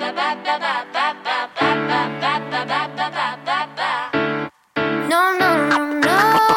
No, no, no, no.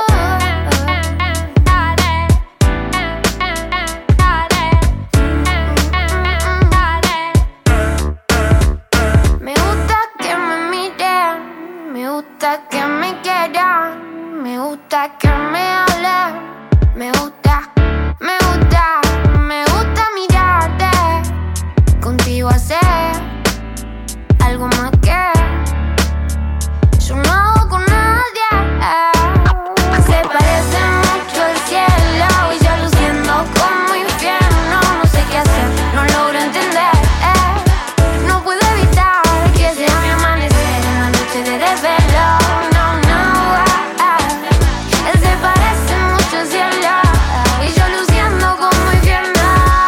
Me gusta que me miren, me gusta que me quieran, me gusta que me hablen, me gusta, me gusta, me gusta mirarte, contigo hacer algo más que yo no hago con nadie. Se parece mucho al cielo y yo luciendo como infierno. No sé qué hacer, no logro entender. No puedo evitar que sea mi amanecer en la noche de desvelo. No, no, se parece mucho al cielo y yo luciendo como infierno.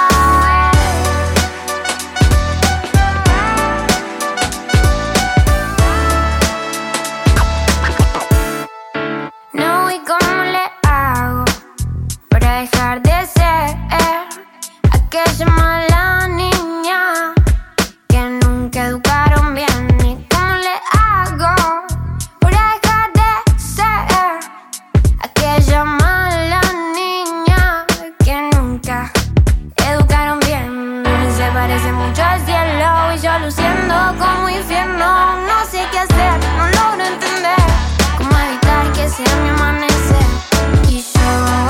No, ¿y cómo le hago para dejar de ser aquella mala niña que nunca educaron bien? ¿Y cómo le hago para dejar de ser aquella mala niña que nunca educaron bien? Se parece mucho al cielo y yo luciendo como infierno. No sé qué hacer, no logro entender cómo evitar que sea mi amanecer. Y yo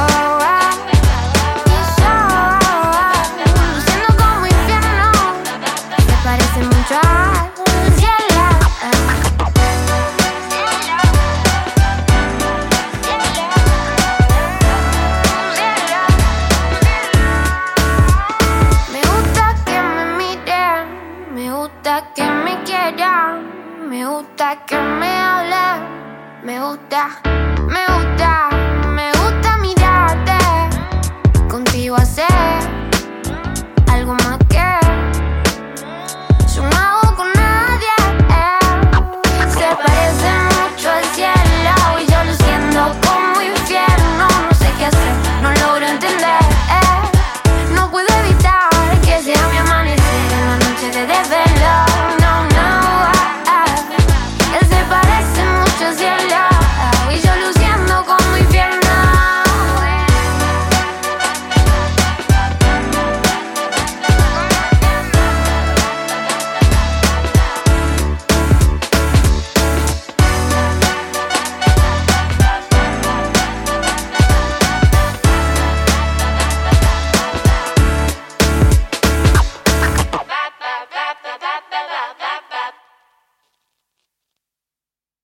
luciendo como infierno. Se parece mucho al cielo. Me gusta que me miren, me gusta que me quieran, me gusta que me hablen, me gusta.